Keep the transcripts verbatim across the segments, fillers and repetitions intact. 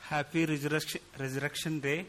Happy Resurrection, Resurrection Day.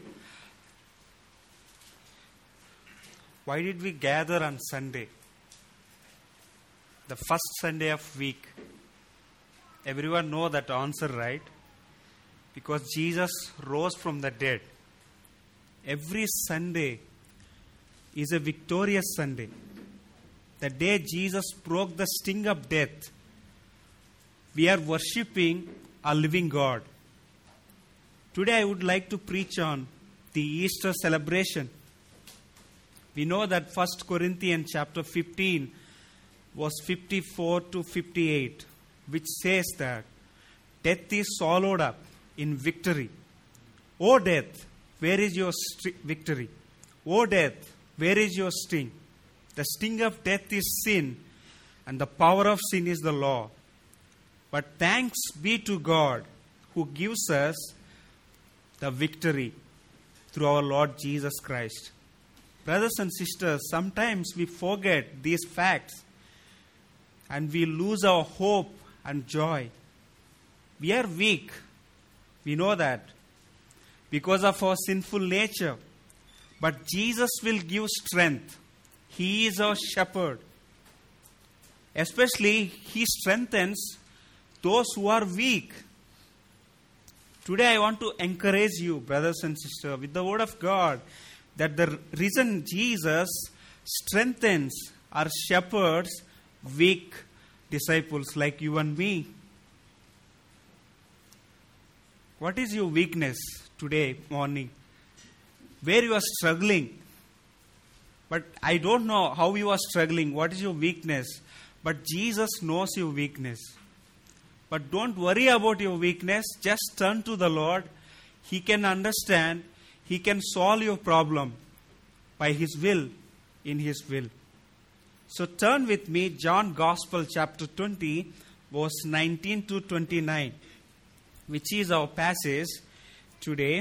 Why did we gather on Sunday? The first Sunday of week. Everyone know that answer, right? Because Jesus rose from the dead. Every Sunday is a victorious Sunday. The day Jesus broke the sting of death, we are worshipping a living God. Today I would like to preach on the Easter celebration. We know that First Corinthians chapter fifteen, verse fifty-four to fifty-eight, which says that death is swallowed up in victory. O death, where is your st- victory? O death, where is your sting? The sting of death is sin, and the power of sin is the law. But thanks be to God who gives us the victory through our Lord Jesus Christ. Brothers and sisters, sometimes we forget these facts and we lose our hope and joy. We are weak. We know that because of our sinful nature. But Jesus will give strength. He is our shepherd. Especially, He strengthens those who are weak. Today I want to encourage you, brothers and sisters, with the word of God, that the risen Jesus strengthens our shepherds, weak disciples like you and me. What is your weakness today morning? Where you are struggling? But I don't know how you are struggling. What is your weakness? But Jesus knows your weakness. But don't worry about your weakness. Just turn to the Lord. He can understand. He can solve your problem by His will, in His will. So turn with me, John Gospel chapter twenty, verse nineteen to twenty-nine, which is our passage today,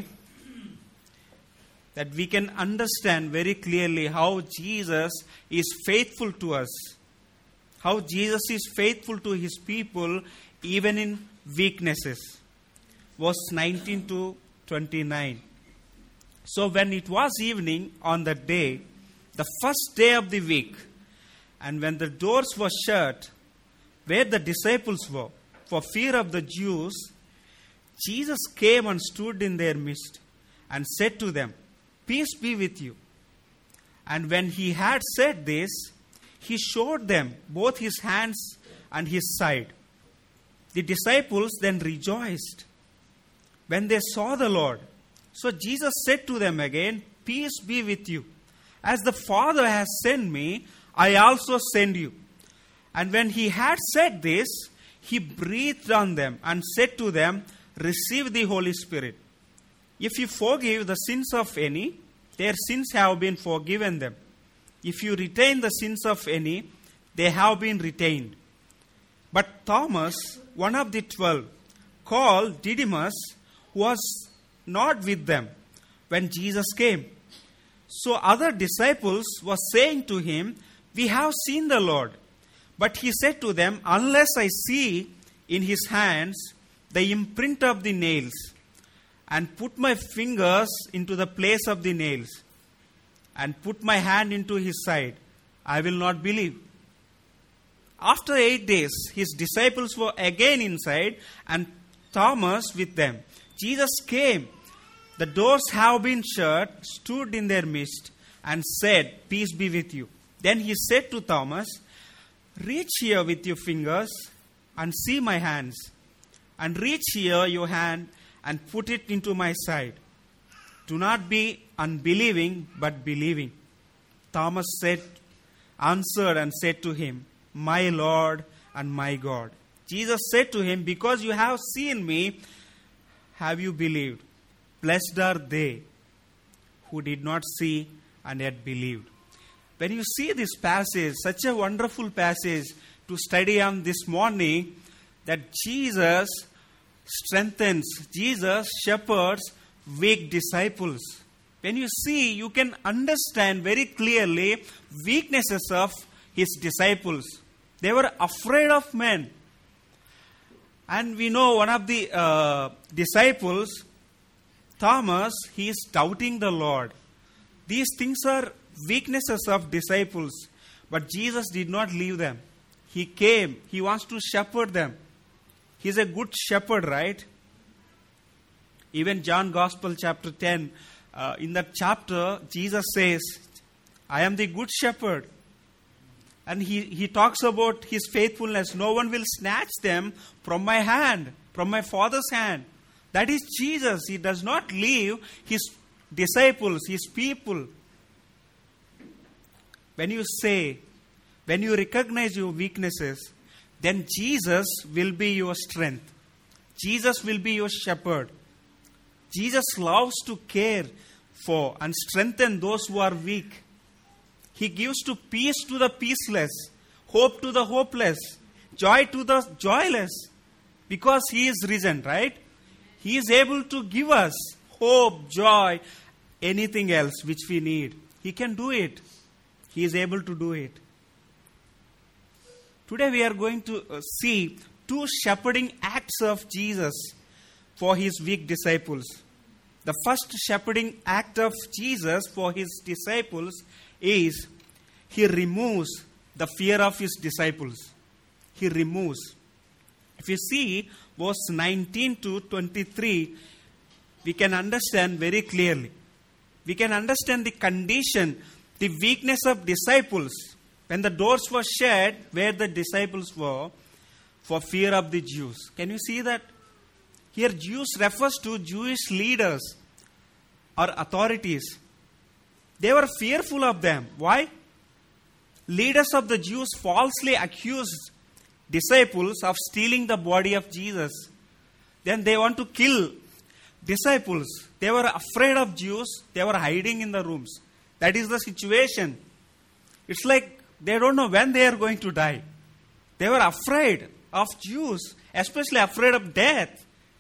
that we can understand very clearly how Jesus is faithful to us, how Jesus is faithful to His people even in weaknesses. Verse nineteen to twenty-nine. So when it was evening on that day, the first day of the week, and when the doors were shut, where the disciples were, for fear of the Jews, Jesus came and stood in their midst and said to them, "Peace be with you." And when He had said this, He showed them both His hands and His side. The disciples then rejoiced when they saw the Lord. So Jesus said to them again, "Peace be with you. As the Father has sent me, I also send you." And when He had said this, He breathed on them and said to them, "Receive the Holy Spirit. If you forgive the sins of any, their sins have been forgiven them. If you retain the sins of any, they have been retained." But Thomas, one of the twelve, called Didymus, was not with them when Jesus came. So other disciples were saying to Him, "We have seen the Lord." But He said to them, "Unless I see in His hands the imprint of the nails, and put my fingers into the place of the nails, and put my hand into His side, I will not believe." After eight days, His disciples were again inside, and Thomas with them. Jesus came. The doors have been shut, stood in their midst, and said, "Peace be with you." Then He said to Thomas, "Reach here with your fingers, and see my hands, and reach here your hand, and put it into my side. Do not be unbelieving, but believing." Thomas said, answered and said to Him, "My Lord and my God." Jesus said to him, "Because you have seen me, have you believed? Blessed are they who did not see and yet believed." When you see this passage, such a wonderful passage to study on this morning, that Jesus strengthens, Jesus shepherds weak disciples. When you see, you can understand very clearly weaknesses of His disciples. They were afraid of men. And we know one of the uh, disciples, Thomas, he is doubting the Lord. These things are weaknesses of disciples. But Jesus did not leave them. He came. He wants to shepherd them. He's a good shepherd, right? Even John Gospel chapter ten, uh, in that chapter, Jesus says, I am the good shepherd. And he, he talks about his faithfulness. No one will snatch them from my hand, from my Father's hand. That is Jesus. He does not leave his disciples, his people. When you say, when you recognize your weaknesses, then Jesus will be your strength. Jesus will be your shepherd. Jesus loves to care for and strengthen those who are weak. He gives to peace to the peaceless, hope to the hopeless, joy to the joyless, because He is risen, right? He is able to give us hope, joy, anything else which we need. He can do it. He is able to do it. Today we are going to see two shepherding acts of Jesus for His weak disciples. The first shepherding act of Jesus for His disciples is He removes the fear of His disciples. He removes. If you see verse nineteen to twenty-three, we can understand very clearly. We can understand the condition, the weakness of disciples when the doors were shut where the disciples were for fear of the Jews. Can you see that? Here Jews refers to Jewish leaders or authorities. They were fearful of them. Why? Leaders of the Jews falsely accused disciples of stealing the body of Jesus. Then they want to kill disciples. They were afraid of Jews. They were hiding in the rooms. That is the situation. It's like they don't know when they are going to die. They were afraid of Jews, especially afraid of death.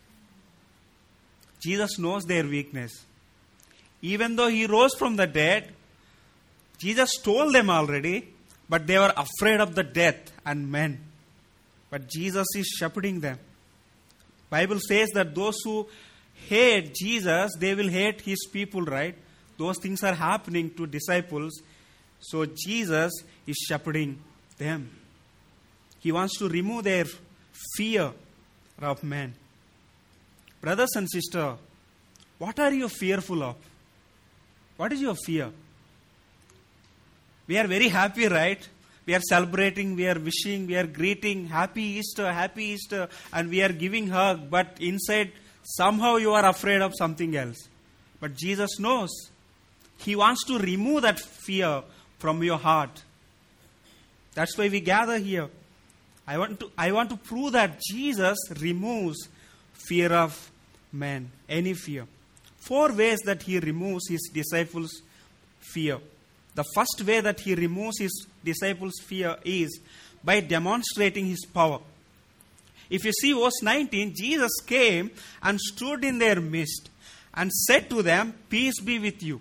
Jesus knows their weakness. Even though He rose from the dead, Jesus told them already, but they were afraid of the death and men. But Jesus is shepherding them. Bible says that those who hate Jesus, they will hate His people, right? Those things are happening to disciples. So Jesus is shepherding them. He wants to remove their fear of men. Brothers and sisters, what are you fearful of? What is your fear? We are very happy, right? We are celebrating, we are wishing, we are greeting, happy Easter, happy Easter, and we are giving hug, but inside somehow you are afraid of something else. But Jesus knows. He wants to remove that fear from your heart. That's why we gather here. I want to, I want to prove that Jesus removes fear of man, any fear. Four ways that He removes His disciples' fear. The first way that He removes His disciples' fear is by demonstrating His power. If you see verse nineteen, Jesus came and stood in their midst and said to them, "Peace be with you."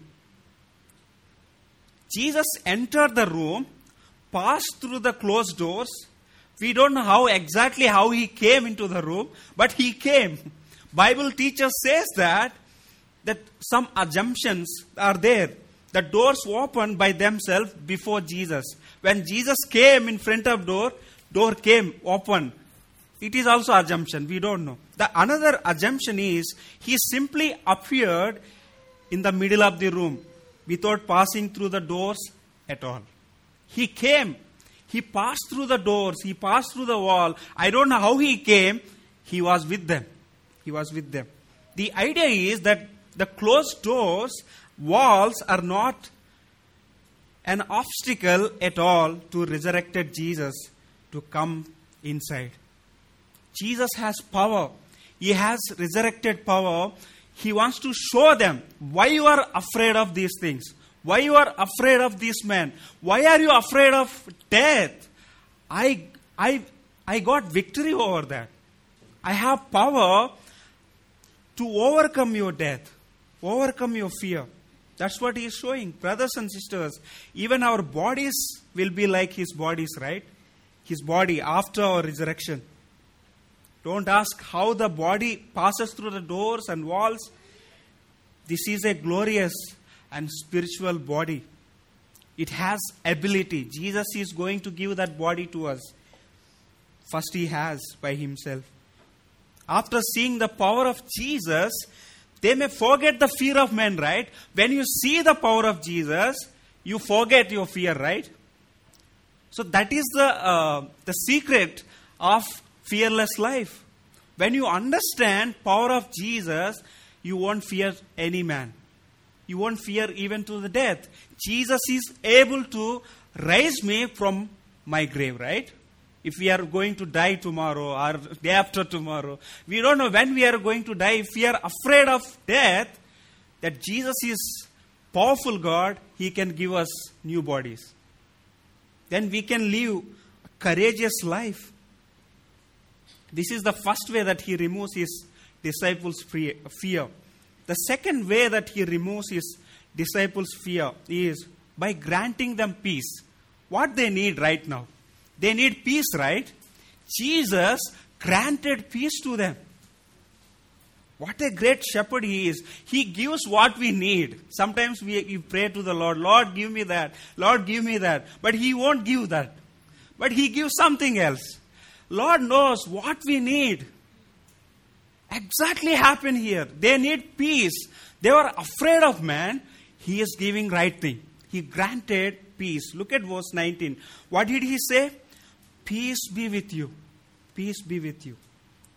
Jesus entered the room, passed through the closed doors. We don't know how exactly how He came into the room, but He came. Bible teacher says that that some assumptions are there. The doors opened by themselves before Jesus. When Jesus came in front of door, door came open. It is also assumption. We don't know. The another assumption is He simply appeared in the middle of the room without passing through the doors at all. He came. He passed through the doors. He passed through the wall. I don't know how He came. He was with them. He was with them. The idea is that the closed doors, walls are not an obstacle at all to resurrected Jesus to come inside. Jesus has power. He has resurrected power. He wants to show them why you are afraid of these things. Why you are afraid of this man. Why are you afraid of death? I, I, I got victory over that. I have power to overcome your death. Overcome your fear. That's what He is showing. Brothers and sisters, even our bodies will be like His bodies, right? His body after our resurrection. Don't ask how the body passes through the doors and walls. This is a glorious and spiritual body. It has ability. Jesus is going to give that body to us. First he has by himself. After seeing the power of Jesus, they may forget the fear of men, right? When you see the power of Jesus, you forget your fear, right? So that is the uh, the secret of fearless life. When you understand power of Jesus, you won't fear any man. You won't fear even to the death. Jesus is able to raise me from my grave, right? If we are going to die tomorrow or day after tomorrow, we don't know when we are going to die. If we are afraid of death, that Jesus is powerful God, He can give us new bodies. Then we can live a courageous life. This is the first way that He removes His disciples' fear. The second way that He removes His disciples' fear is by granting them peace. What they need right now. They need peace, right? Jesus granted peace to them. What a great shepherd He is. He gives what we need. Sometimes we, we pray to the Lord, Lord, give me that. Lord, give me that. But He won't give that. But He gives something else. Lord knows what we need. Exactly happened here. They need peace. They were afraid of man. He is giving right thing. He granted peace. Look at verse nineteen. What did He say? Peace be with you. Peace be with you.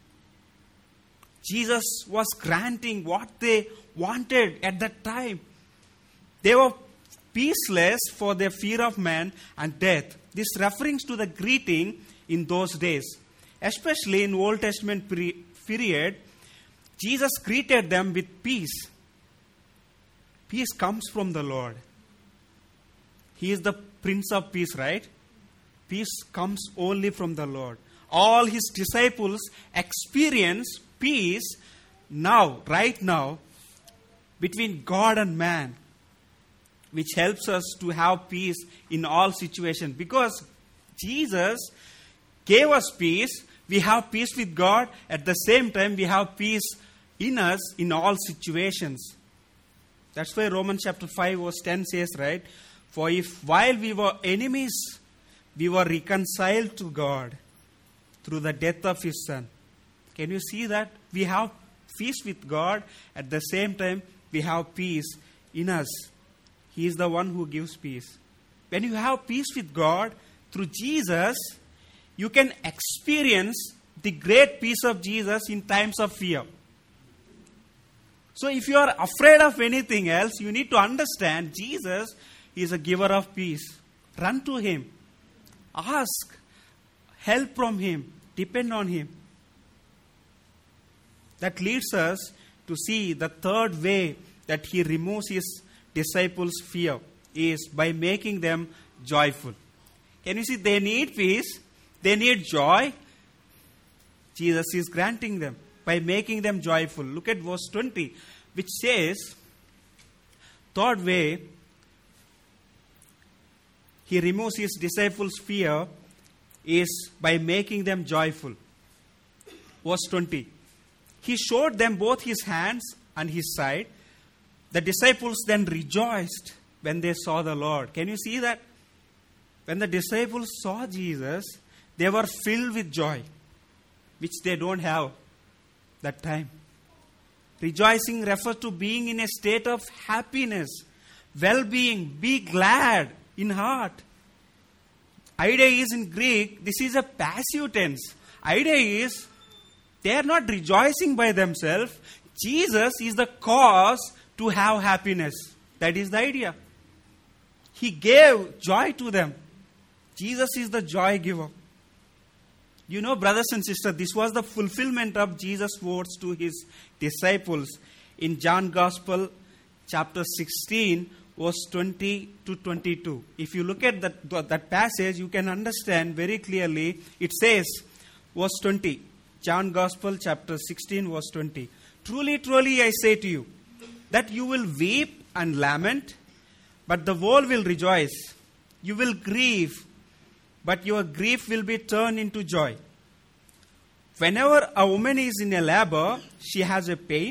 Jesus was granting what they wanted at that time. They were peaceless for their fear of man and death. This referring to the greeting in those days. Especially in Old Testament period, Jesus greeted them with peace. Peace comes from the Lord. He is the Prince of Peace, right? Peace comes only from the Lord. All His disciples experience peace now, right now, between God and man, which helps us to have peace in all situations. Because Jesus gave us peace, we have peace with God. At the same time, we have peace in us in all situations. That's why Romans chapter five verse ten says, right? For if while we were enemies, we were reconciled to God through the death of His Son. Can you see that? We have peace with God. At the same time, we have peace in us. He is the one who gives peace. When you have peace with God through Jesus, you can experience the great peace of Jesus in times of fear. So if you are afraid of anything else, you need to understand Jesus is a giver of peace. Run to Him. Ask help from Him. Depend on Him. That leads us to see the third way that He removes His disciples' fear is by making them joyful. Can you see? They need peace. They need joy. Jesus is granting them by making them joyful. Look at verse twenty, which says, third way, He removes His disciples' fear is by making them joyful. Verse twenty. He showed them both His hands and His side. The disciples then rejoiced when they saw the Lord. Can you see that? When the disciples saw Jesus, they were filled with joy, which they don't have that time. Rejoicing refers to being in a state of happiness, well-being, be glad in heart. Idea is in Greek, this is a passive tense. Idea is, they are not rejoicing by themselves. Jesus is the cause to have happiness. That is the idea. He gave joy to them. Jesus is the joy giver. You know, brothers and sisters, this was the fulfillment of Jesus' words to His disciples in John Gospel, chapter sixteen, verse twenty to twenty-two. If you look at that, that passage, you can understand very clearly. It says, verse twenty, John Gospel, chapter sixteen, verse twenty. Truly, truly, I say to you, that you will weep and lament, but the world will rejoice. You will grieve, but your grief will be turned into joy. Whenever a woman is in a labor, she has a pain,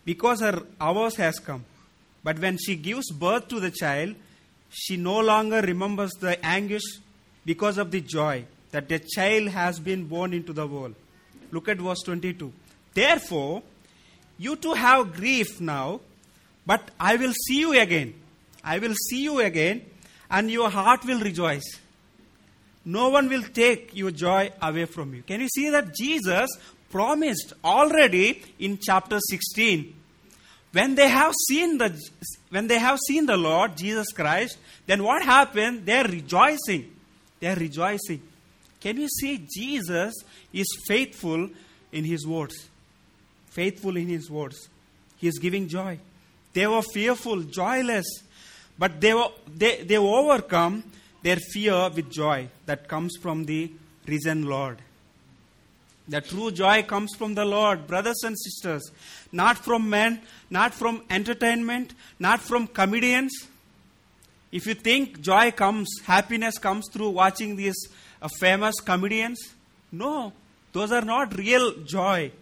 because her hours has come. But when she gives birth to the child, she no longer remembers the anguish because of the joy that the child has been born into the world. Look at verse twenty-two. Therefore, you too have grief now, but I will see you again. I will see you again, and your heart will rejoice. No one will take your joy away from you. Can you see that Jesus promised already in chapter sixteen? When they have seen the when they have seen the Lord Jesus Christ, then what happened? They are rejoicing. They are rejoicing. Can you see Jesus is faithful in his words? Faithful in his words. He is giving joy. They were fearful, joyless, but they were they, they overcome their fear with joy that comes from the risen Lord. The true joy comes from the Lord, brothers and sisters, not from men, not from entertainment, not from comedians. If you think joy comes, happiness comes through watching these uh, famous comedians, no, those are not real joy.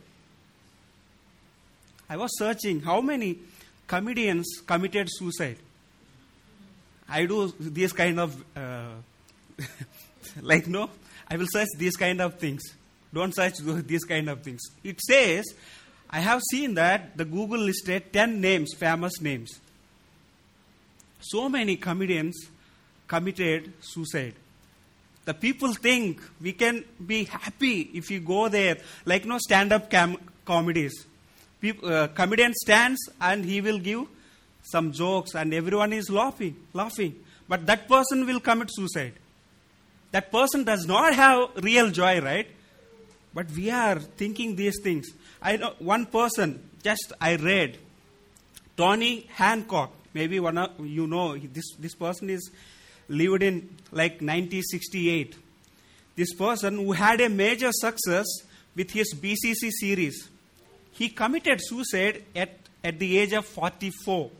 I was searching how many comedians committed suicide. I do these kind of, uh, like no, I will search these kind of things. Don't search these kind of things. It says, I have seen that the Google listed ten names, famous names. So many comedians committed suicide. The people think we can be happy if you go there, like no stand-up cam- comedies. People, uh, comedian stands and he will give some jokes and everyone is laughing, laughing. But that person will commit suicide. That person does not have real joy, right? But we are thinking these things. I know one person, just I read, Tony Hancock. Maybe one of you know, this, this person is lived in like nineteen sixty-eight. This person who had a major success with his B C C series. He committed suicide at, at the age of forty-four.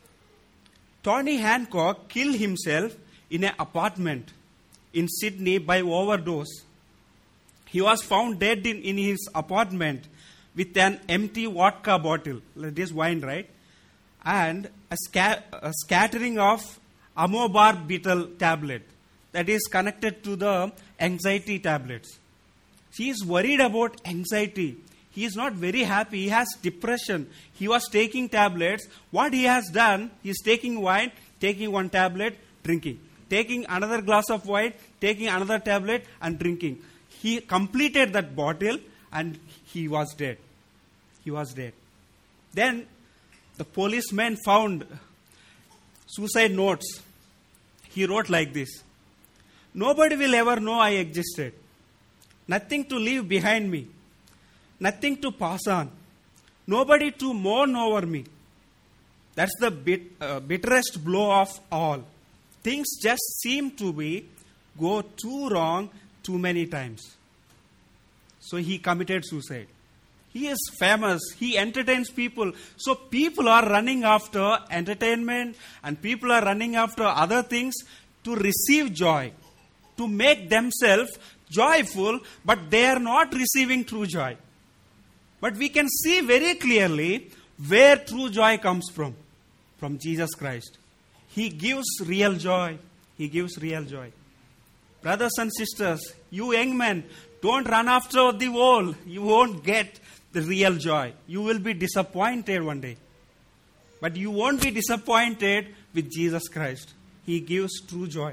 Tony Hancock killed himself in an apartment in Sydney by overdose. He was found dead in, in his apartment with an empty vodka bottle. That is wine, right? And a, sca- a scattering of amobar beetle tablet that is connected to the anxiety tablets. He is worried about anxiety. He is not very happy. He has depression. He was taking tablets. What he has done, he is taking wine, taking one tablet, drinking. Taking another glass of wine, taking another tablet and drinking. He completed that bottle and he was dead. He was dead. Then the policeman found suicide notes. He wrote like this. Nobody will ever know I existed. Nothing to leave behind me. Nothing to pass on. Nobody to mourn over me. That's the bit, uh, bitterest blow of all. Things just seem to be go too wrong too many times. So he committed suicide. He is famous. He entertains people. So people are running after entertainment and people are running after other things to receive joy, to make themselves joyful, but they are not receiving true joy. But we can see very clearly where true joy comes from. From Jesus Christ. He gives real joy. He gives real joy. Brothers and sisters, you young men, don't run after the world. You won't get the real joy. You will be disappointed one day. But you won't be disappointed with Jesus Christ. He gives true joy.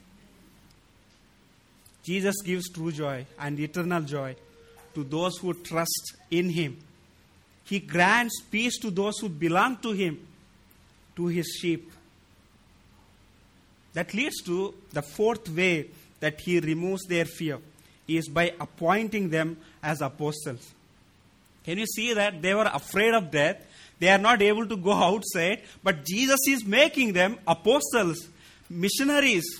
Jesus gives true joy and eternal joy to those who trust in Him. He grants peace to those who belong to Him, to His sheep. That leads to the fourth way that He removes their fear, is by appointing them as apostles. Can you see that? They were afraid of death. They are not able to go outside, but Jesus is making them apostles, missionaries.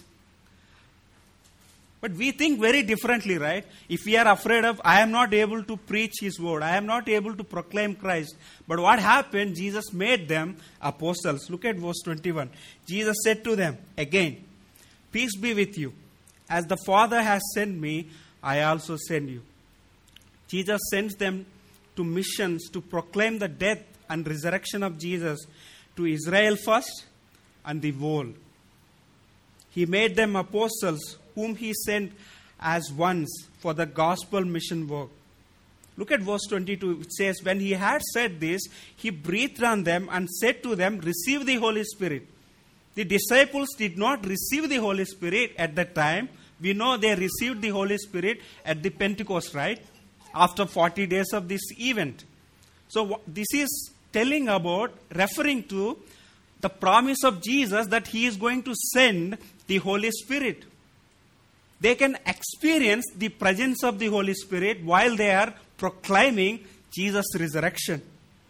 But we think very differently, right? If we are afraid of, I am not able to preach His word. I am not able to proclaim Christ. But what happened? Jesus made them apostles. Look at verse twenty-one. Jesus said to them again, peace be with you. As the Father has sent me, I also send you. Jesus sends them to missions to proclaim the death and resurrection of Jesus to Israel first and the world. He made them apostles whom he sent as ones for the gospel mission work. Look at verse twenty-two. It says, when he had said this, he breathed on them and said to them, receive the Holy Spirit. The disciples did not receive the Holy Spirit at that time. We know they received the Holy Spirit at the Pentecost, right? After forty days of this event. So this is telling about, referring to the promise of Jesus that he is going to send the Holy Spirit. They can experience the presence of the Holy Spirit while they are proclaiming Jesus' resurrection.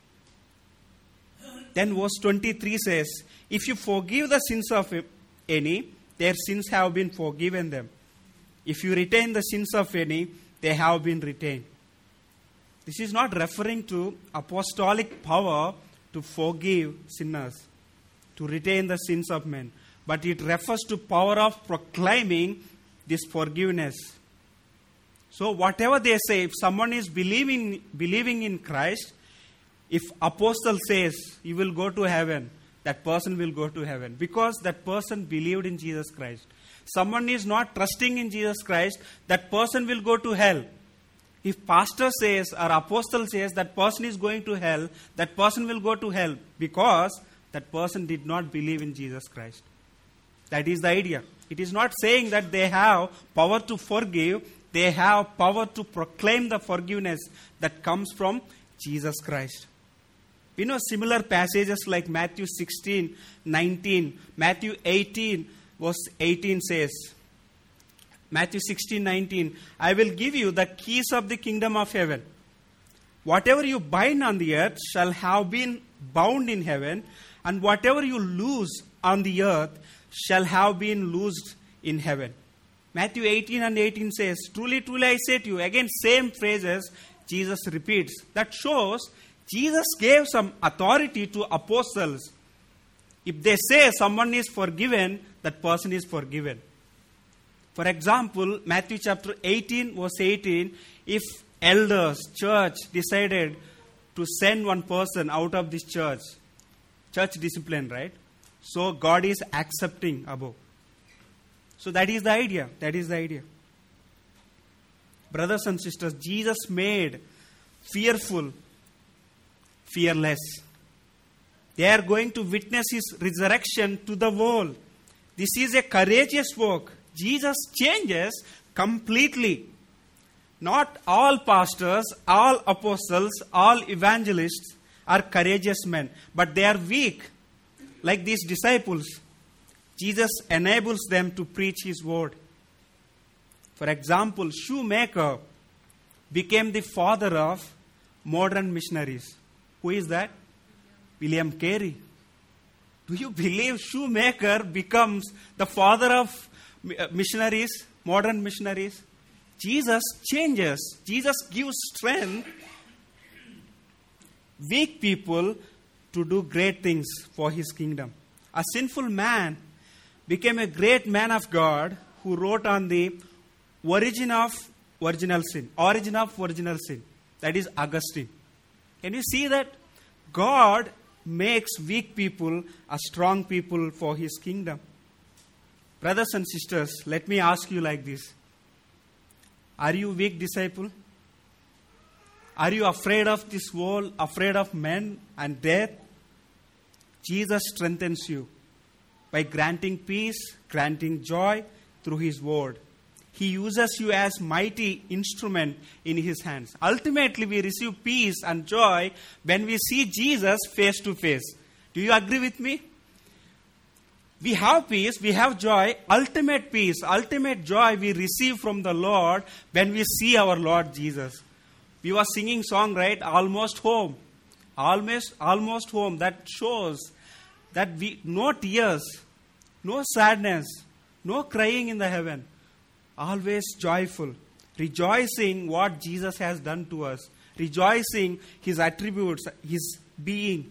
Then verse twenty-three says, if you forgive the sins of any, their sins have been forgiven them. If you retain the sins of any, they have been retained. This is not referring to apostolic power to forgive sinners, to retain the sins of men, but it refers to power of proclaiming this forgiveness. So whatever they say, if someone is believing believing in Christ, if apostle says you will go to heaven, that person will go to heaven because that person believed in Jesus Christ. Someone is not trusting in Jesus Christ, that person will go to hell. If pastor says or apostle says that person is going to hell, that person will go to hell because that person did not believe in Jesus Christ. That is the idea. It is not saying that they have power to forgive. They have power to proclaim the forgiveness that comes from Jesus Christ. We know similar passages like Matthew sixteen, nineteen, Matthew eighteen, verse eighteen says, Matthew sixteen, nineteen, I will give you the keys of the kingdom of heaven. Whatever you bind on the earth shall have been bound in heaven, and whatever you loose on the earth shall have been loosed in heaven. Matthew eighteen and eighteen says, truly, truly I say to you, again same phrases Jesus repeats. That shows Jesus gave some authority to apostles. If they say someone is forgiven, that person is forgiven. For example, Matthew chapter eighteen, verse eighteen, if elders, church decided to send one person out of this church, church discipline, right? So God is accepting above. So that is the idea. That is the idea. Brothers and sisters, Jesus made fearful fearless. They are going to witness his resurrection to the world. This is a courageous work. Jesus changes completely. Not all pastors, all apostles, all evangelists are courageous men, but they are weak, like these disciples. Jesus enables them to preach his word. For example, Shoemaker became the father of modern missionaries. Who is that? William Carey. Do you believe Shoemaker becomes the father of missionaries, modern missionaries? Jesus changes. Jesus gives strength weak people to do great things for his kingdom. A sinful man became a great man of God who wrote on the origin of original sin. Origin of original sin. That is Augustine. Can you see that? God makes weak people a strong people for his kingdom. Brothers and sisters, let me ask you like this. Are you weak disciple? Are you afraid of this world, afraid of men and death? Jesus strengthens you by granting peace, granting joy through his word. He uses you as mighty instrument in his hands. Ultimately, we receive peace and joy when we see Jesus face to face. Do you agree with me? We have peace, we have joy, ultimate peace, ultimate joy we receive from the Lord when we see our Lord Jesus. We were singing song, right? Almost home. Almost, almost home. That shows that we no tears, no sadness, no crying in the heaven. Always joyful, rejoicing what Jesus has done to us, rejoicing his attributes, his being.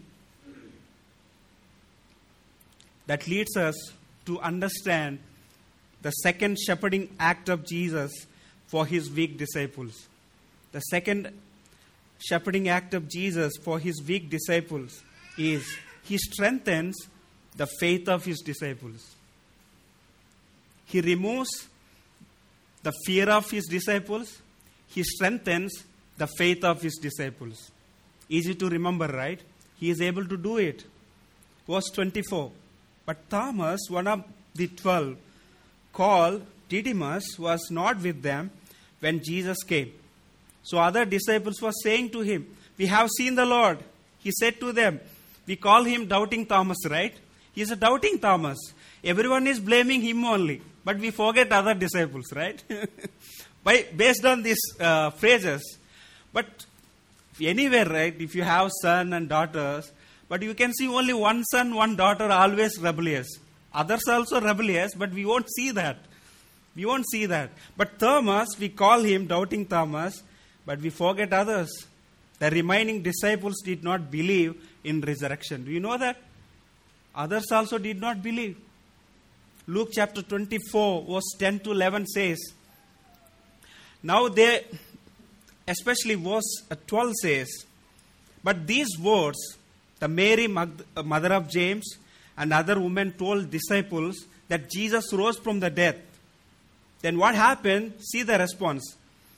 That leads us to understand the second shepherding act of Jesus for his weak disciples. The second shepherding act of Jesus for his weak disciples is he strengthens the faith of his disciples. He removes the fear of his disciples. He strengthens the faith of his disciples. Easy to remember, right? He is able to do it. Verse twenty-four. But Thomas, one of the twelve, called Didymus, was not with them when Jesus came. So other disciples were saying to him, "We have seen the Lord." He said to them, we call him Doubting Thomas, right? He is a Doubting Thomas. Everyone is blaming him only. But we forget other disciples, right? By, based on these uh, phrases. But anywhere, right, if you have son and daughters, but you can see only one son, one daughter always rebellious. Others also rebellious, but we won't see that. We won't see that. But Thomas, we call him Doubting Thomas, but we forget others. The remaining disciples did not believe in resurrection. Do you know that? Others also did not believe. Luke chapter twenty-four, verse ten to eleven says, now they, especially verse twelve says, but these words, the Mary, mother of James, and other women told disciples that Jesus rose from the dead. Then what happened? See the response.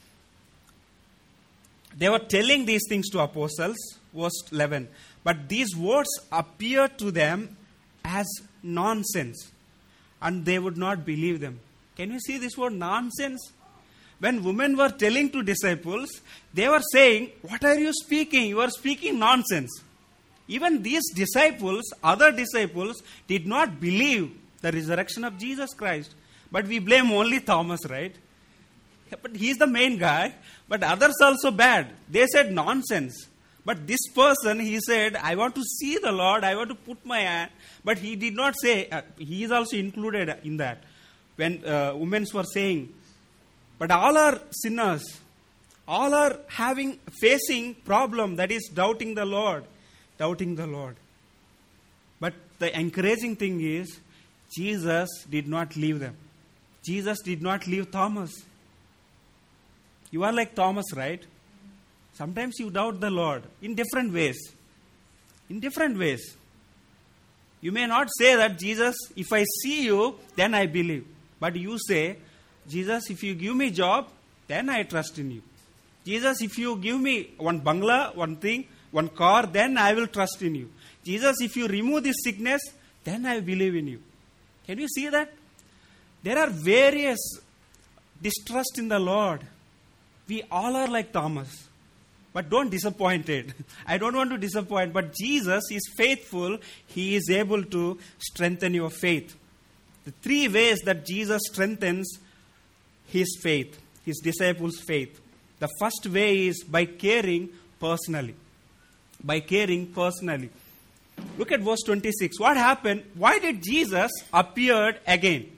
They were telling these things to apostles, verse eleven. But these words appeared to them as nonsense, and they would not believe them. Can you see this word nonsense? When women were telling to disciples, they were saying, what are you speaking? You are speaking nonsense. Even these disciples, other disciples, did not believe the resurrection of Jesus Christ. But we blame only Thomas, right? But he's the main guy. But others also bad. They said nonsense. But this person, he said, I want to see the Lord. I want to put my hand. But he did not say, uh, he is also included in that. When uh, women were saying, but all are sinners. All are having, facing problem, that is doubting the Lord. Doubting the Lord. But the encouraging thing is, Jesus did not leave them. Jesus did not leave Thomas. You are like Thomas, right? Sometimes you doubt the Lord in different ways. In different ways. You may not say that, Jesus, if I see you, then I believe. But you say, Jesus, if you give me job, then I trust in you. Jesus, if you give me one bungalow, one thing, one car, then I will trust in you. Jesus, if you remove this sickness, then I believe in you. Can you see that? There are various distrust in the Lord. We all are like Thomas. But don't disappoint it. I don't want to disappoint. But Jesus is faithful. He is able to strengthen your faith. The three ways that Jesus strengthens his faith, his disciples' faith. The first way is by caring personally. By caring personally. Look at verse twenty-six. What happened? Why did Jesus appear again?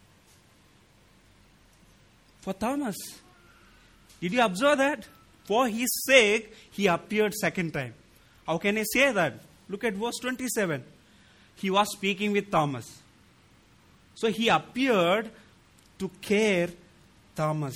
For Thomas. Did you observe that? For his sake, he appeared second time. How can I say that? Look at verse twenty-seven. He was speaking with Thomas. So he appeared to care Thomas.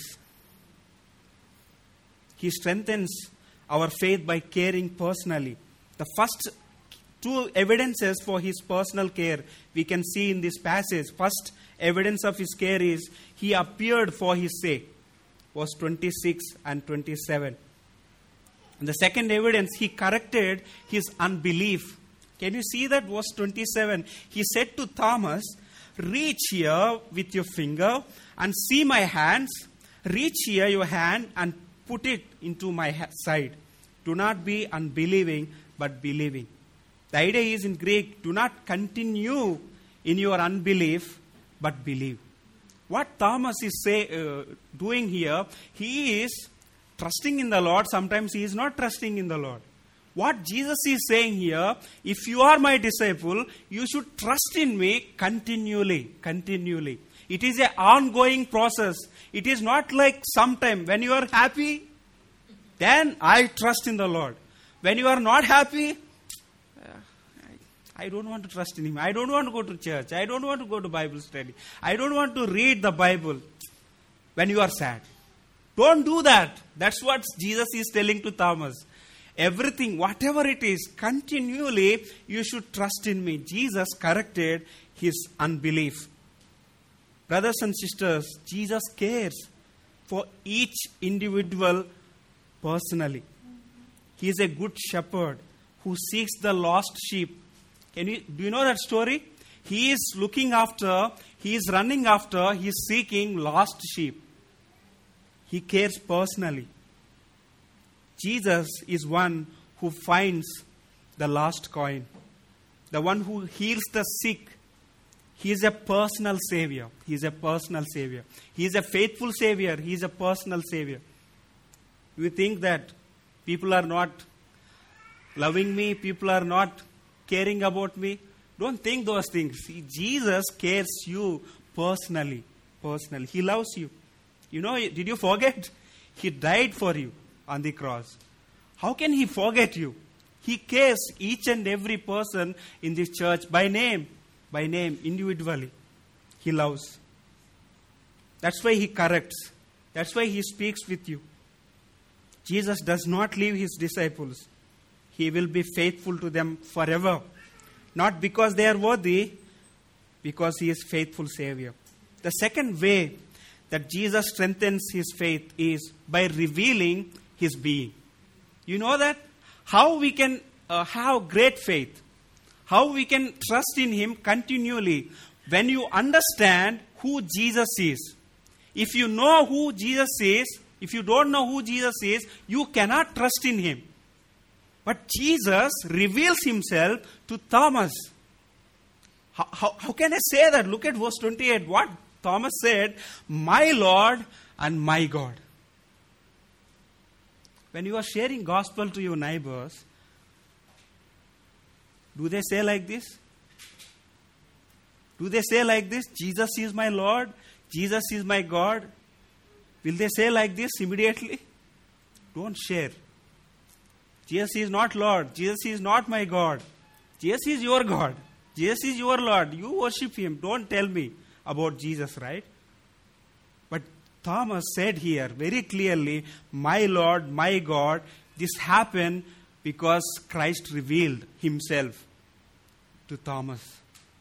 He strengthens our faith by caring personally. The first two evidences for his personal care we can see in this passage. First evidence of his care is he appeared for his sake. Verse twenty-six and twenty-seven. And the second evidence, he corrected his unbelief. Can you see that? Verse twenty-seven. He said to Thomas, reach here with your finger and see my hands. Reach here your hand and put it into my side. Do not be unbelieving, but believing. The idea is in Greek, do not continue in your unbelief, but believe. What Thomas is say, uh, doing here, he is trusting in the Lord. Sometimes he is not trusting in the Lord. What Jesus is saying here, if you are my disciple, you should trust in me continually, continually. It is an ongoing process. It is not like sometime when you are happy, then I trust in the Lord. When you are not happy, I don't want to trust in him. I don't want to go to church. I don't want to go to Bible study. I don't want to read the Bible when you are sad. Don't do that. That's what Jesus is telling to Thomas. everything, whatever it is, continually you should trust in me. Jesus corrected his unbelief. Brothers and sisters, Jesus cares for each individual personally. He is a good shepherd who seeks the lost sheep. Can you, do you know that story? He is looking after, he is running after, he is seeking lost sheep. He cares personally. Jesus is one who finds the lost coin, the one who heals the sick. He is a personal savior. He is a personal savior. He is a faithful savior. He is a personal savior. You think that people are not loving me, people are not caring about me? Don't think those things. See, Jesus cares you personally. Personally. He loves you. You know, did you forget? He died for you on the cross. How can he forget you? He cares each and every person in this church by name. By name, individually. He loves. That's why he corrects. That's why he speaks with you. Jesus does not leave his disciples. He will be faithful to them forever. Not because they are worthy, because he is faithful Savior. The second way that Jesus strengthens his faith is by revealing his being. You know that? How we can uh, have great faith. How we can trust in him continually. When you understand who Jesus is. If you know who Jesus is, if you don't know who Jesus is, you cannot trust in him. But Jesus reveals himself to Thomas. How, how, how can I say that? Look at verse twenty-eight. What Thomas said, my Lord and my God. When you are sharing gospel to your neighbors, do they say like this? Do they say like this? Jesus is my Lord. Jesus is my God. Will they say like this immediately? Don't share. Jesus is not Lord. Jesus is not my God. Jesus is your God. Jesus is your Lord. You worship him. Don't tell me about Jesus, right? But Thomas said here very clearly, my Lord, my God. This happened because Christ revealed himself to Thomas.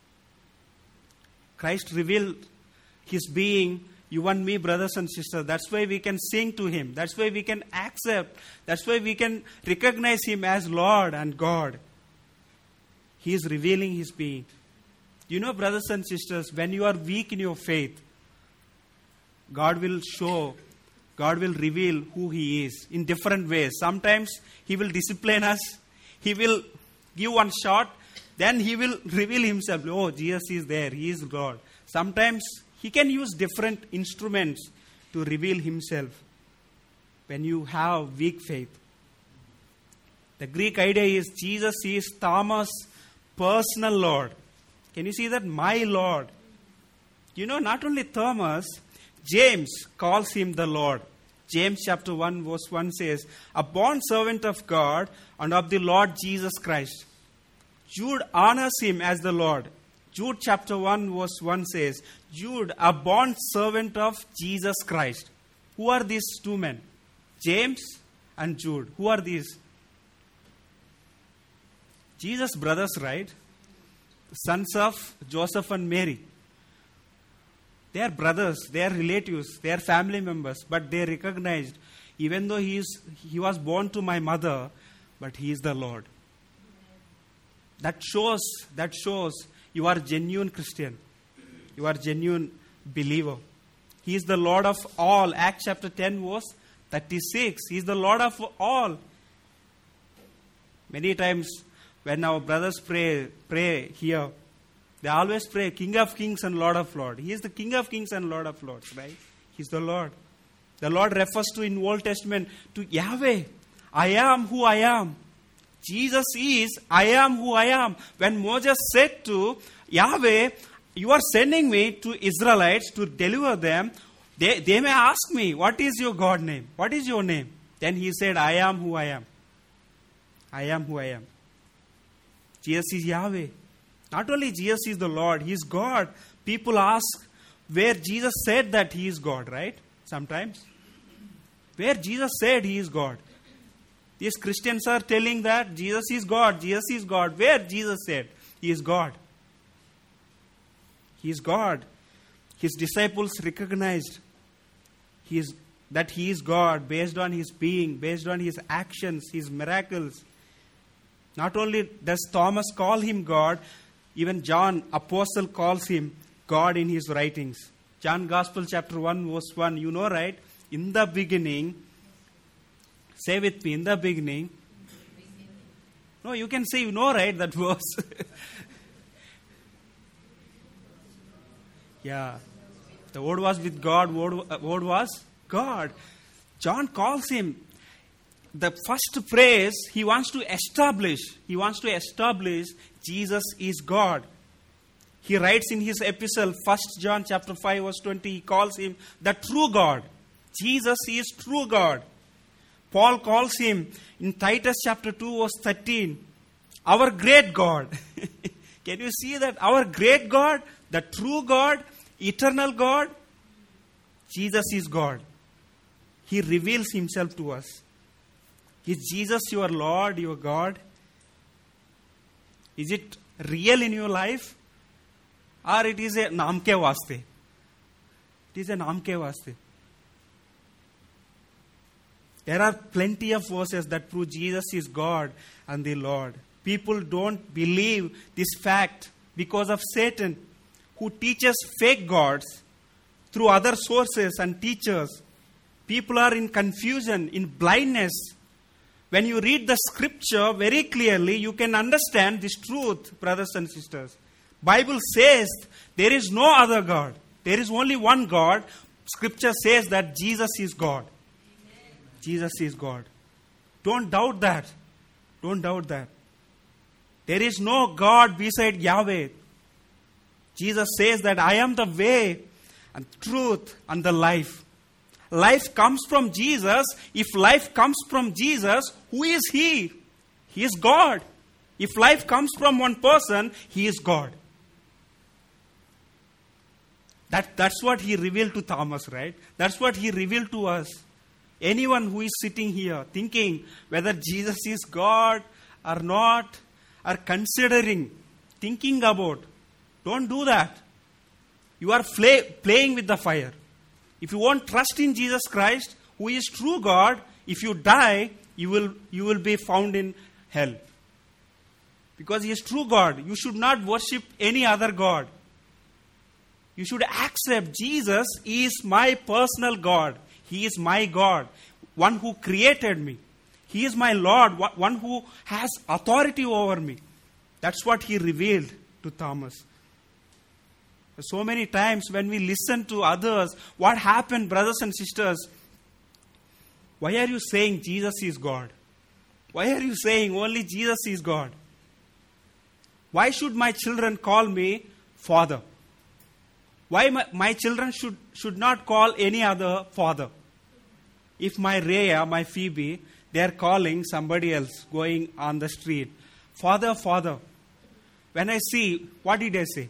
Christ revealed his being, you and me, brothers and sisters. That's why we can sing to him. That's why we can accept. That's why we can recognize him as Lord and God. He is revealing his being. You know, brothers and sisters, when you are weak in your faith, God will show, God will reveal who he is in different ways. Sometimes he will discipline us. He will give one shot. Then he will reveal himself. Oh, Jesus is there. He is God. Sometimes he can use different instruments to reveal himself when you have weak faith. The Greek idea is Jesus is Thomas' personal Lord. Can you see that? My Lord. You know, not only Thomas, James calls him the Lord. James chapter one verse one says, a bond servant of God and of the Lord Jesus Christ. Jude honors him as the Lord. Jude chapter one verse one says, Jude, a bond servant of Jesus Christ. Who are these two men? James and Jude. Who are these? Jesus' brothers, right? Sons of Joseph and Mary. They are brothers, they are relatives, they are family members, but they recognized, even though he is he was born to my mother, but he is the Lord. That shows, that shows you are genuine Christian. You are genuine believer. He is the Lord of all. Acts chapter ten verse thirty-six. He is the Lord of all. Many times when our brothers pray, pray here, they always pray King of Kings and Lord of Lords. He is the King of Kings and Lord of Lords, right? He is the Lord. The Lord refers to in Old Testament to Yahweh. I am who I am. Jesus is, I am who I am. When Moses said to Yahweh, you are sending me to Israelites to deliver them, they, they may ask me, what is your God name? What is your name? Then he said, I am who I am. I am who I am. Jesus is Yahweh. Not only Jesus is the Lord, he is God. People ask where Jesus said that he is God, right? Sometimes. Where Jesus said he is God. These Christians are telling that Jesus is God, Jesus is God. Where Jesus said He is God? He is God. His disciples recognized he is, that He is God based on His being, based on His actions, His miracles. Not only does Thomas call Him God, even John, apostle, calls Him God in his writings. John Gospel chapter one verse one, you know, right? In the beginning, say with me, in the beginning. No, you can say, you know, right, that verse. Yeah. The Word was with God, Word, uh, word was God. John calls Him. The first phrase, he wants to establish, he wants to establish Jesus is God. He writes in his epistle, First John chapter five verse twenty, he calls Him the true God. Jesus is true God. Paul calls Him in Titus chapter two verse thirteen, our great God. Can you see that? Our great God, the true God, eternal God, Jesus is God. He reveals Himself to us. Is Jesus your Lord, your God? Is it real in your life? Or it is a naam ke vaste? It is a naam ke vaste. There are plenty of verses that prove Jesus is God and the Lord. People don't believe this fact because of Satan, who teaches fake gods through other sources and teachers. People are in confusion, in blindness. When you read the scripture very clearly, you can understand this truth, brothers and sisters. Bible says there is no other God. There is only one God. Scripture says that Jesus is God. Amen. Jesus is God. Don't doubt that. Don't doubt that. There is no God beside Yahweh. Jesus says that I am the way and truth and the life. Life comes from Jesus. If life comes from Jesus, who is He? He is God. If life comes from one person, He is God. That, that's what He revealed to Thomas, right? That's what He revealed to us. Anyone who is sitting here thinking whether Jesus is God or not, or considering, thinking about, don't do that. You are play, playing with the fire. If you won't trust in Jesus Christ, who is true God, if you die, you will, you will be found in hell. Because He is true God. You should not worship any other God. You should accept Jesus is my personal God. He is my God, one who created me. He is my Lord, one who has authority over me. That's what He revealed to Thomas. So many times when we listen to others, what happened, brothers and sisters? Why are you saying Jesus is God? Why are you saying only Jesus is God? Why should my children call me Father? Why my, my children should, should not call any other father? If my Rhea, my Phoebe, they are calling somebody else going on the street, Father, Father. When I see, what did I say?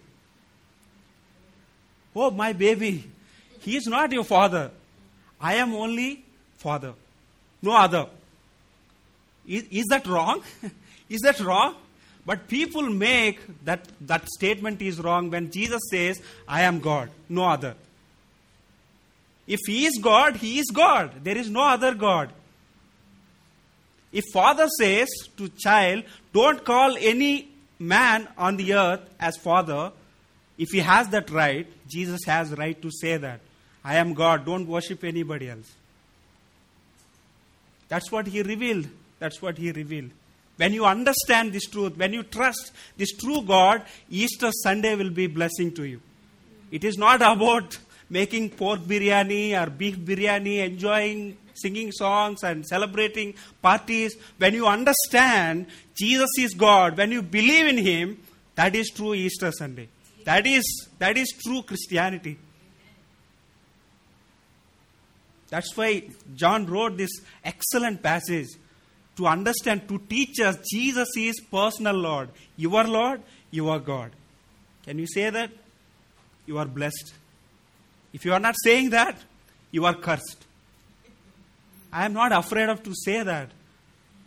Oh, my baby, he is not your father. I am only father, no other. Is, is that wrong? Is that wrong? But people make that, that statement is wrong when Jesus says, I am God, no other. If He is God, He is God. There is no other God. If father says to child, don't call any man on the earth as father, if he has that right, Jesus has right to say that. I am God, don't worship anybody else. That's what He revealed. That's what He revealed. When you understand this truth, when you trust this true God, Easter Sunday will be blessing to you. It is not about making pork biryani or beef biryani, enjoying singing songs and celebrating parties. When you understand Jesus is God, when you believe in Him, that is true Easter Sunday. That is, that is true Christianity. That's why John wrote this excellent passage to understand, to teach us Jesus is personal Lord. Your Lord, your God. Can you say that? You are blessed. If you are not saying that, you are cursed. I am not afraid of to say that.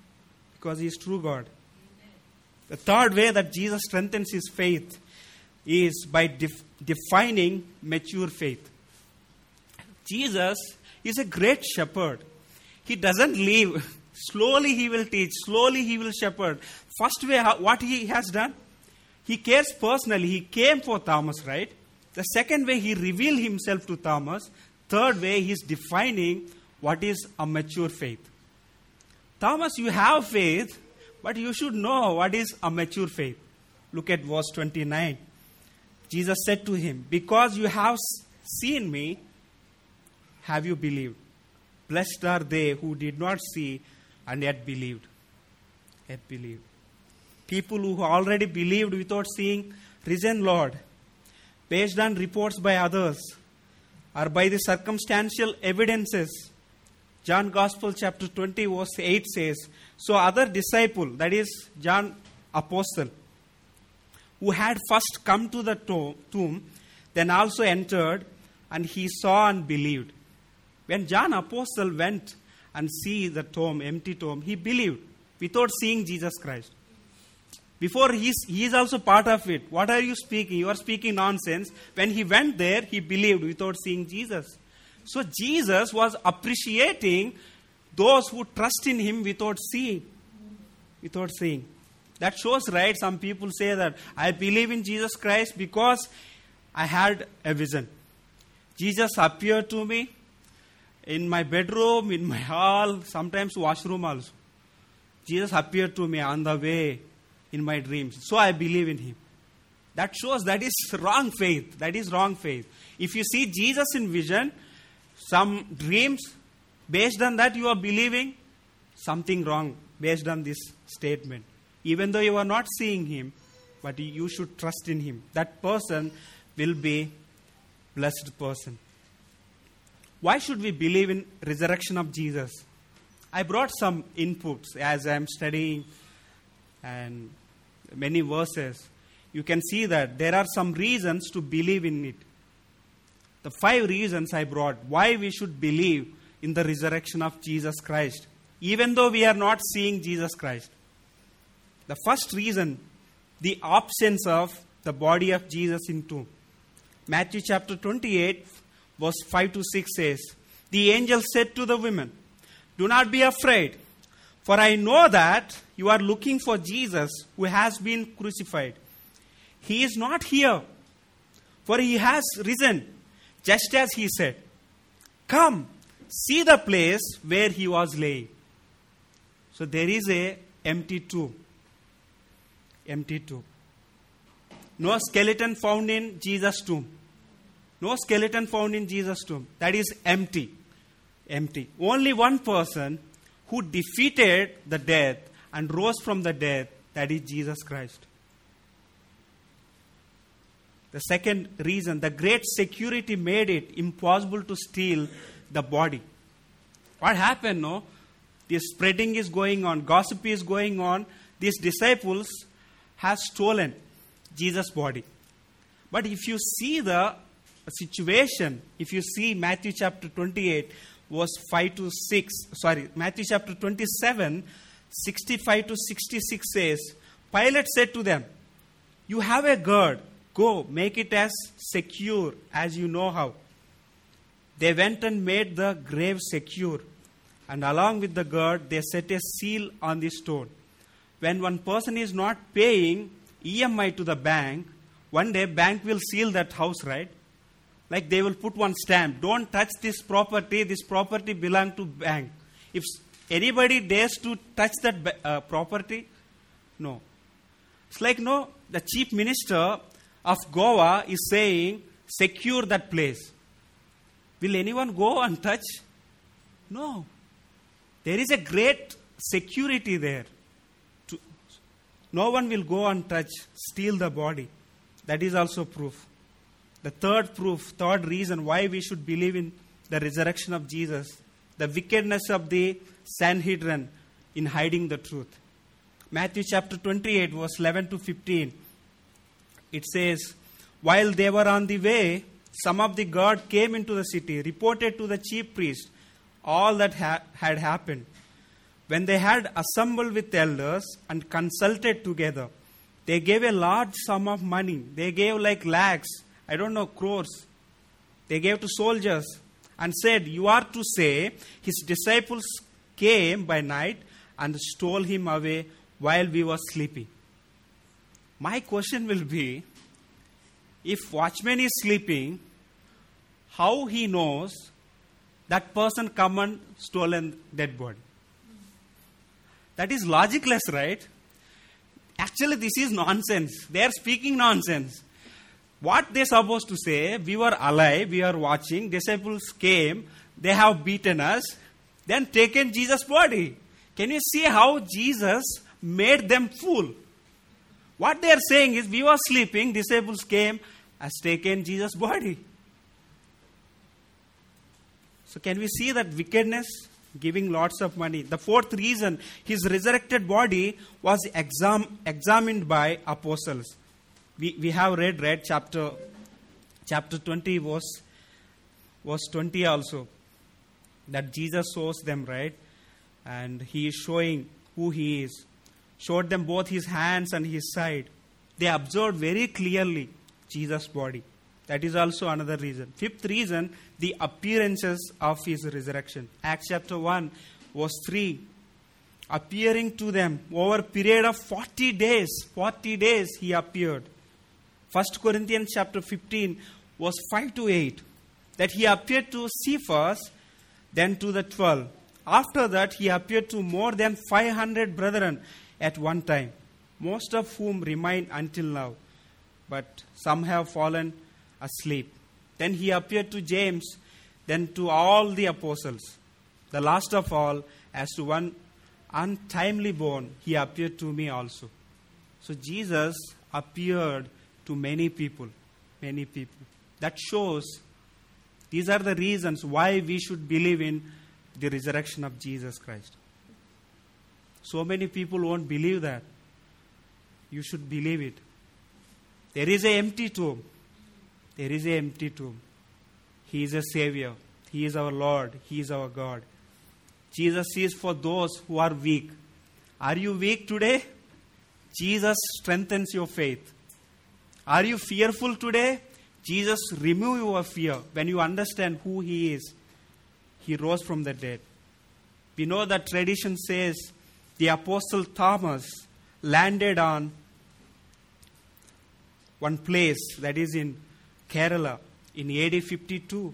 because He is true God. The third way that Jesus strengthens His faith is by def- defining mature faith. Jesus is a great shepherd. He doesn't leave. Slowly He will teach. Slowly He will shepherd. First way, how, what He has done? He cares personally. He came for Thomas, right? The second way, He revealed Himself to Thomas. Third way, He is defining what is a mature faith. Thomas, you have faith, but you should know what is a mature faith. Look at verse twenty-nine. Jesus said to him, because you have seen me, have you believed? Blessed are they who did not see and yet believed. Yet believed. People who already believed without seeing risen Lord, based on reports by others, or by the circumstantial evidences. John Gospel chapter twenty verse eight says, so other disciple, that is John Apostle, who had first come to the tomb, then also entered, and he saw and believed. When John Apostle went and see the tomb, empty tomb, he believed without seeing Jesus Christ. Before he is, he is also part of it. What are you speaking? You are speaking nonsense. When he went there, he believed without seeing Jesus. So Jesus was appreciating those who trust in Him without seeing. Without seeing. That shows, right? Some people say that I believe in Jesus Christ because I had a vision. Jesus appeared to me in my bedroom, in my hall, sometimes washroom also. Jesus appeared to me on the way in my dreams. So I believe in Him. That shows that is wrong faith. That is wrong faith. If you see Jesus in vision, some dreams, based on that you are believing, something wrong based on this statement. Even though you are not seeing Him, but you should trust in Him. That person will be blessed person. Why should we believe in resurrection of Jesus? I brought some inputs as I am studying and many verses. You can see that there are some reasons to believe in it. The five reasons I brought why we should believe in the resurrection of Jesus Christ, even though we are not seeing Jesus Christ. The first reason, the absence of the body of Jesus in tomb. Matthew chapter twenty-eight, verse five to six says, the angel said to the women, do not be afraid, for I know that you are looking for Jesus who has been crucified. He is not here, for He has risen, just as He said. Come, see the place where He was laying. So there is a empty tomb. Empty tomb. No skeleton found in Jesus' tomb. No skeleton found in Jesus' tomb. That is empty. Empty. Only one person who defeated the death and rose from the dead, that is Jesus Christ. The second reason, the great security made it impossible to steal the body. What happened, no? This spreading is going on, gossip is going on. These disciples have stolen Jesus' body. But if you see the situation, if you see Matthew chapter twenty-eight, verse five to six, sorry, Matthew chapter twenty-seven, sixty-five to sixty-six says, Pilate said to them, you have a guard. Go, make it as secure as you know how. They went and made the grave secure. And along with the guard, they set a seal on the stone. When one person is not paying E M I to the bank, one day bank will seal that house, right? Like they will put one stamp. Don't touch this property. This property belongs to bank. If anybody dares to touch that uh, property, no. It's like, no, the chief minister of Goa is saying, secure that place. Will anyone go and touch? No. There is a great security there. To, no one will go and touch, steal the body. That is also proof. The third proof, third reason why we should believe in the resurrection of Jesus, the wickedness of the Sanhedrin in hiding the truth. Matthew chapter twenty-eight, verse eleven to fifteen. It says, while they were on the way, some of the guard came into the city, reported to the chief priest all that ha- had happened. When they had assembled with elders and consulted together, they gave a large sum of money. They gave like lakhs, I don't know, crores. They gave to soldiers and said, "You are to say, his disciples came by night and stole him away while we were sleeping." My question will be, if watchman is sleeping, how he knows that person come and stolen dead body? That is logicless, right? Actually, this is nonsense. They are speaking nonsense. What they supposed to say, we were alive, we are watching, disciples came, they have beaten us, then taken Jesus' body. Can you see how Jesus made them fool? What they are saying is, we were sleeping, disciples came, has taken Jesus' body. So can we see that wickedness? Giving lots of money. The fourth reason, his resurrected body was exam, examined by apostles. We, we have read, read chapter, chapter twenty, verse, verse twenty also. That Jesus shows them, right? And he is showing who he is. Showed them both his hands and his side. They observed very clearly Jesus' body. That is also another reason. Fifth reason, the appearances of his resurrection. Acts chapter one, verse three. Appearing to them over a period of forty days. forty days he appeared. First Corinthians chapter fifteen, verse five to eight. That he appeared to Cephas, then to the twelve. After that, he appeared to more than five hundred brethren at one time, most of whom remain until now, but some have fallen asleep. Then he appeared to James, then to all the apostles. The last of all, as to one untimely born, he appeared to me also. So Jesus appeared to many people, many people. That shows, these are the reasons why we should believe in the resurrection of Jesus Christ. So many people won't believe that. You should believe it. There is an empty tomb. There is an empty tomb. He is a Savior. He is our Lord. He is our God. Jesus is for those who are weak. Are you weak today? Jesus strengthens your faith. Are you fearful today? Jesus removes your fear when you understand who He is. He rose from the dead. We know that tradition says the Apostle Thomas landed on one place, that is in Kerala, in A D fifty-two.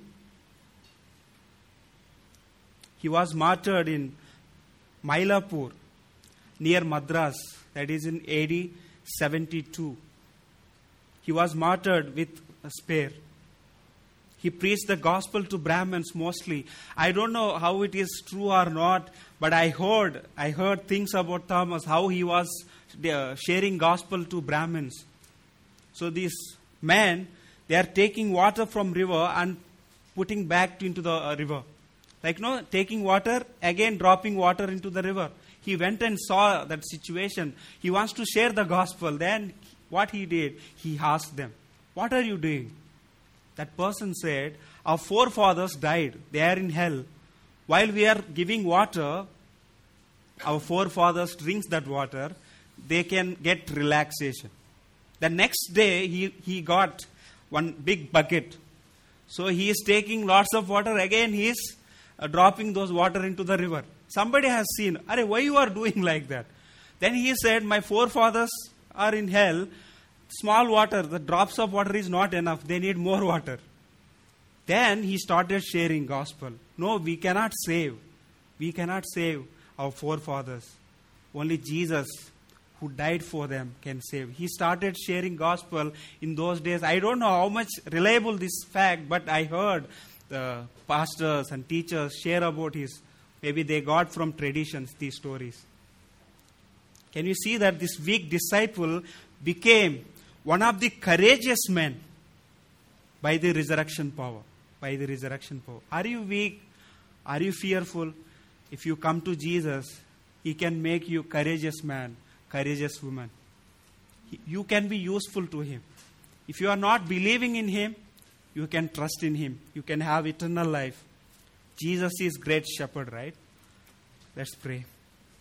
He was martyred in Mylapore, near Madras, that is in A D seventy-two. He was martyred with a spear. He preached the gospel to Brahmins mostly. I don't know how it is true or not, but I heard, I heard things about Thomas, how he was sharing gospel to Brahmins. So these men, they are taking water from river and putting back into the uh, river. Like, no, taking water, again dropping water into the river. He went and saw that situation. He wants to share the gospel. Then what he did, he asked them, "What are you doing?" That person said, "Our forefathers died. They are in hell. While we are giving water, our forefathers drinks that water. They can get relaxation." The next day, he, he got one big bucket. So he is taking lots of water. Again, he is uh, dropping those water into the river. Somebody has seen, "Arey, why you are doing like that?" Then he said, "My forefathers are in hell. Small water, the drops of water is not enough. They need more water." Then he started sharing gospel. No, we cannot save. We cannot save our forefathers. Only Jesus, who died for them, can save. He started sharing gospel in those days. I don't know how much reliable this fact, but I heard the pastors and teachers share about his. Maybe they got from traditions these stories. Can you see that this weak disciple became one of the courageous men by the resurrection power? By the resurrection power. Are you weak? Are you fearful? If you come to Jesus, He can make you courageous man, courageous woman. You can be useful to Him. If you are not believing in Him, you can trust in Him. You can have eternal life. Jesus is great shepherd, right? Let's pray.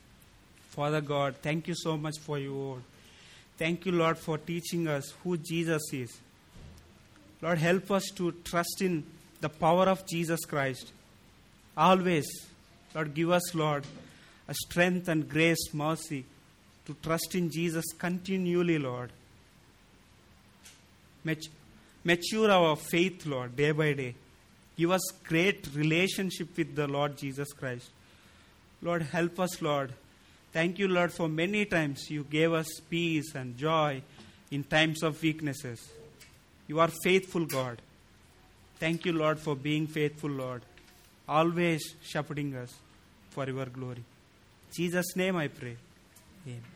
Father God, thank you so much for your word. Thank you, Lord, for teaching us who Jesus is. Lord, help us to trust in the power of Jesus Christ. Always, Lord, give us, Lord, a strength and grace, mercy to trust in Jesus continually, Lord. Mat- mature our faith, Lord, day by day. Give us great relationship with the Lord Jesus Christ. Lord, help us, Lord. Thank you, Lord, for many times you gave us peace and joy in times of weaknesses. You are faithful, God. Thank you, Lord, for being faithful, Lord. Always shepherding us for your glory. In Jesus' name I pray. Amen.